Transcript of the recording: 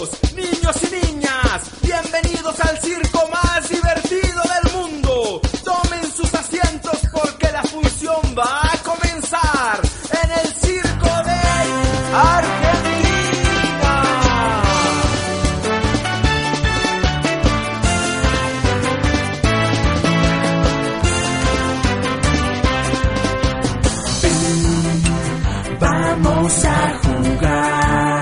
Caballeros, niños y niñas, bienvenidos al circo más divertido del mundo. Tomen sus asientos porque la función va a comenzar en el circo de Argentina. Vamos a jugar.